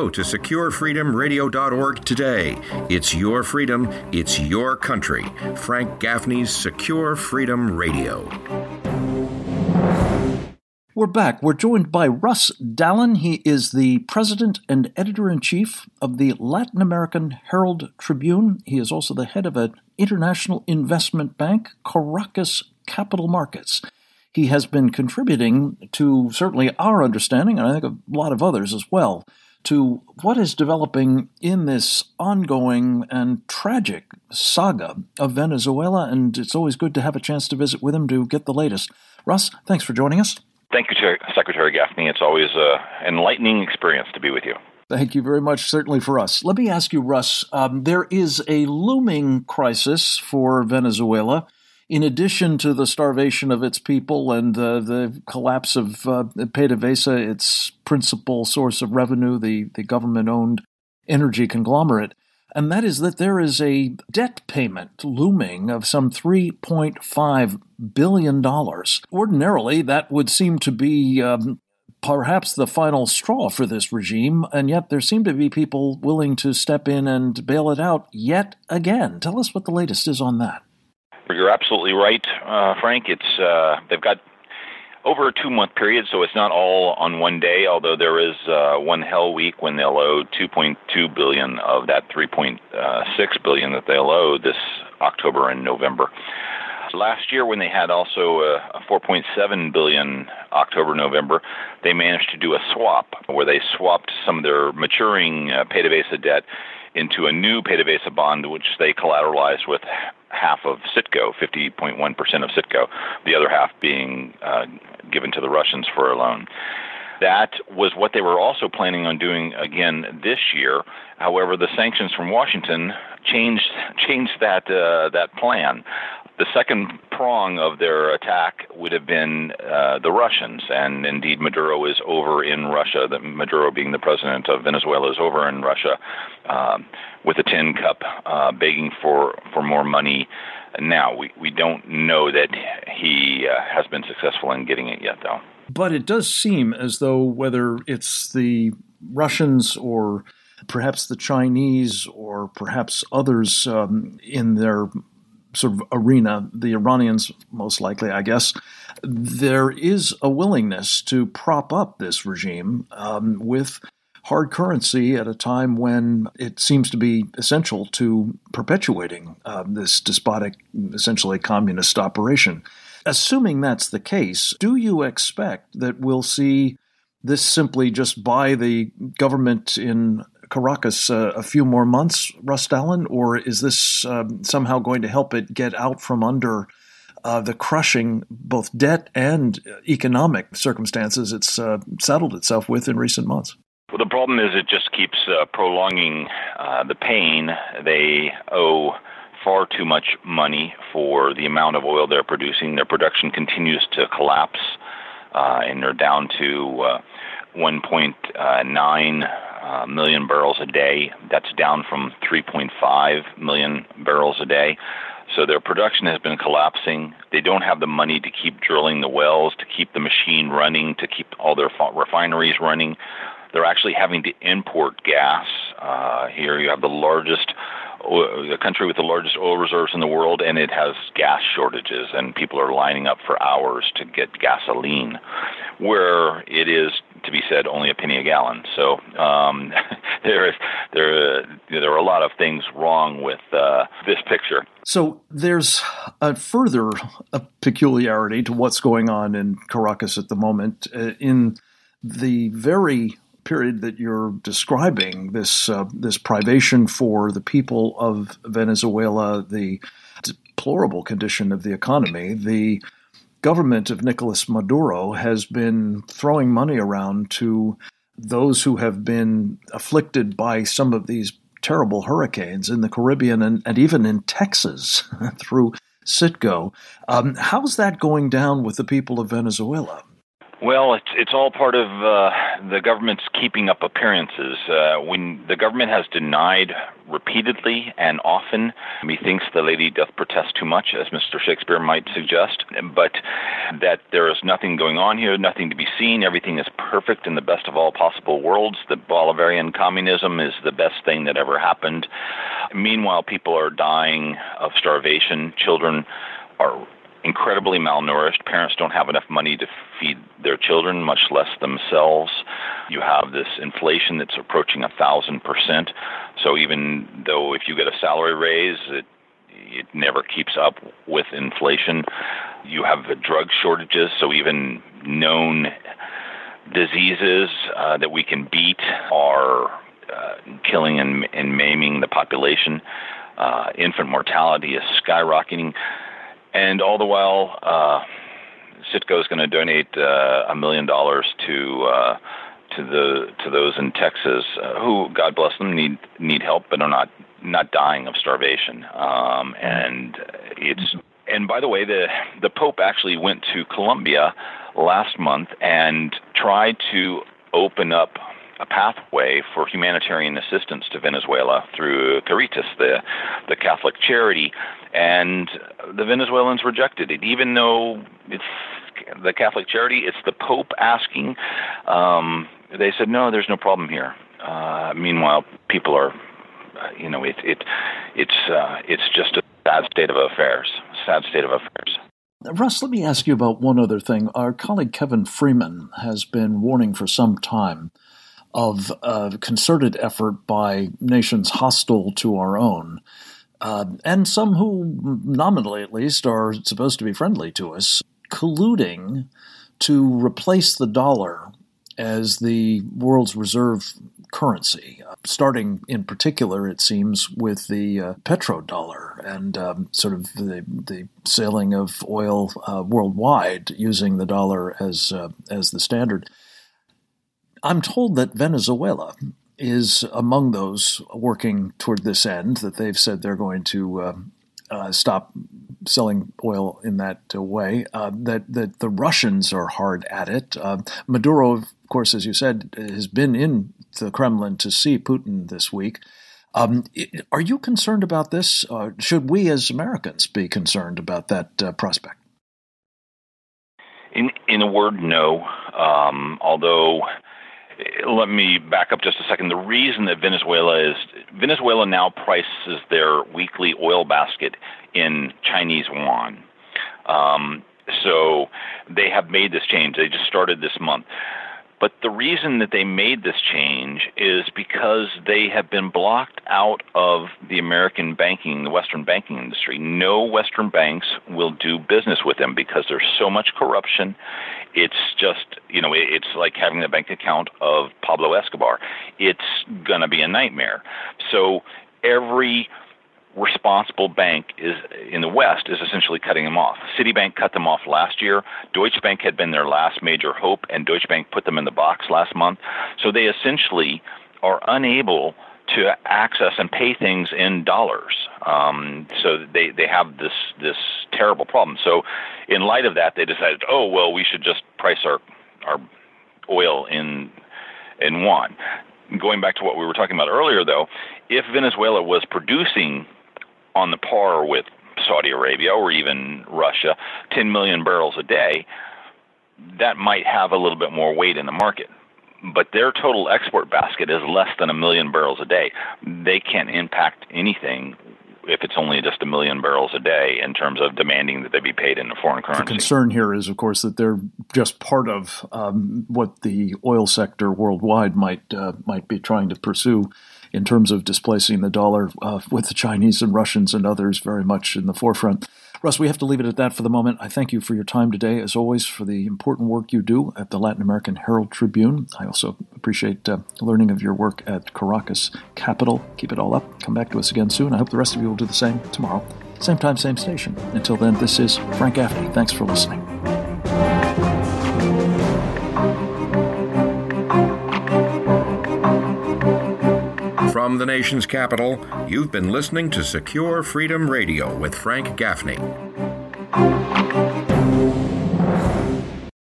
Go to securefreedomradio.org today. It's your freedom. It's your country. Frank Gaffney's Secure Freedom Radio. We're back. We're joined by Russ Dallin. He is the president and editor-in-chief of the Latin American Herald Tribune. He is also the head of an international investment bank, Caracas Capital Markets. He has been contributing to certainly our understanding, and I think a lot of others as well, to what is developing in this ongoing and tragic saga of Venezuela, and it's always good to have a chance to visit with him to get the latest. Russ, thanks for joining us. Thank you, Secretary Gaffney. It's always an enlightening experience to be with you. Thank you very much, certainly for us. Let me ask you, Russ, there is a looming crisis for Venezuela. In addition to the starvation of its people and the collapse of PDVSA, its principal source of revenue, the government-owned energy conglomerate, and that is that there is a debt payment looming of some $3.5 billion. Ordinarily, that would seem to be perhaps the final straw for this regime, and yet there seem to be people willing to step in and bail it out yet again. Tell us what the latest is on that. You're absolutely right, Frank. It's they've got over a 2-month period, so it's not all on one day, although there is one hell week when they'll owe $2.2 billion of that $3.6 billion that they'll owe this October and November. Last year, when they had also a $4.7 billion October-November, they managed to do a swap where they swapped some of their maturing PDVSA debt into a new PDVSA bond, which they collateralized with half of Citgo, 50.1% of Citgo, the other half being given to the Russians for a loan. That was what they were also planning on doing again this year. However, the sanctions from Washington changed that plan. The second prong of their attack would have been the Russians, and indeed Maduro is over in Russia. Maduro, being the president of Venezuela, is over in Russia with a tin cup begging for more money. Now, we don't know that he has been successful in getting it yet, though. But it does seem as though whether it's the Russians or perhaps the Chinese or perhaps others in their sort of arena, the Iranians most likely, I guess, there is a willingness to prop up this regime with hard currency at a time when it seems to be essential to perpetuating this despotic, essentially communist operation. Assuming that's the case, do you expect that we'll see this simply just buy the government in Caracas a few more months, Russ Dallin, or is this somehow going to help it get out from under the crushing both debt and economic circumstances it's saddled itself with in recent months? Well, the problem is it just keeps prolonging the pain. They owe far too much money for the amount of oil they're producing. Their production continues to collapse, and they're down to 1.9 million barrels a day. That's down from 3.5 million barrels a day. So their production has been collapsing. They don't have the money to keep drilling the wells, to keep the machine running, to keep all their refineries running. They're actually having to import gas. Here you have the country with the largest oil reserves in the world, and it has gas shortages, and people are lining up for hours to get gasoline, where it is, to be said, only a penny a gallon. So there are a lot of things wrong with this picture. So there's a peculiarity to what's going on in Caracas at the moment. In the very period that you're describing, this privation for the people of Venezuela, the deplorable condition of the economy, the government of Nicolas Maduro has been throwing money around to those who have been afflicted by some of these terrible hurricanes in the Caribbean and even in Texas through Citgo. How's that going down with the people of Venezuela? Well, it's all part of the government's keeping up appearances. When the government has denied repeatedly and often, methinks the lady doth protest too much, as Mr. Shakespeare might suggest, but that there is nothing going on here, nothing to be seen, everything is perfect in the best of all possible worlds, that Bolivarian communism is the best thing that ever happened. Meanwhile, people are dying of starvation, children are incredibly malnourished. Parents don't have enough money to feed their children, much less themselves. You have this inflation that's approaching 1,000%. So even though if you get a salary raise, it never keeps up with inflation. You have the drug shortages, so even known diseases that we can beat are killing and maiming the population. Infant mortality is skyrocketing. And all the while, Citgo is going to donate $1 million to those in Texas who, God bless them, need help, but are not dying of starvation. And by the way, the Pope actually went to Colombia last month and tried to open up a pathway for humanitarian assistance to Venezuela through Caritas, the Catholic charity, and the Venezuelans rejected it, even though it's the Catholic charity, it's the Pope asking. They said, no, there's no problem here. Meanwhile, people are, it's just a sad state of affairs. Russ, let me ask you about one other thing. Our colleague Kevin Freeman has been warning for some time of a concerted effort by nations hostile to our own, and some who, nominally at least, are supposed to be friendly to us, colluding to replace the dollar as the world's reserve currency, starting in particular, it seems, with the petrodollar and sort of the sailing of oil worldwide using the dollar as the standard. I'm told that Venezuela is among those working toward this end, that they've said they're going to stop selling oil in that way, that the Russians are hard at it. Maduro, of course, as you said, has been in the Kremlin to see Putin this week. Are you concerned about this? Should we as Americans be concerned about that prospect? In a word, no. Although, let me back up just a second. The reason that Venezuela now prices their weekly oil basket in Chinese yuan. So they have made this change. They just started this month. But the reason that they made this change is because they have been blocked out of the American banking, the Western banking industry. No Western banks will do business with them because there's so much corruption. It's just, it's like having the bank account of Pablo Escobar. It's going to be a nightmare. So every responsible bank in the West is essentially cutting them off. Citibank cut them off last year. Deutsche Bank had been their last major hope, and Deutsche Bank put them in the box last month. So they essentially are unable to access and pay things in dollars. So they have this terrible problem. So in light of that, they decided, we should just price our oil in yuan. Going back to what we were talking about earlier, though, if Venezuela was producing on the par with Saudi Arabia or even Russia, 10 million barrels a day, that might have a little bit more weight in the market. But their total export basket is less than 1 million barrels a day. They can't impact anything if it's only just 1 million barrels a day in terms of demanding that they be paid in a foreign currency. The concern here is, of course, that they're just part of what the oil sector worldwide might be trying to pursue in terms of displacing the dollar, with the Chinese and Russians and others very much in the forefront. Russ, we have to leave it at that for the moment. I thank you for your time today, as always, for the important work you do at the Latin American Herald Tribune. I also appreciate learning of your work at Caracas Capital. Keep it all up. Come back to us again soon. I hope the rest of you will do the same tomorrow. Same time, same station. Until then, this is Frank Gaffney. Thanks for listening. From the nation's capital, you've been listening to Secure Freedom Radio with Frank Gaffney.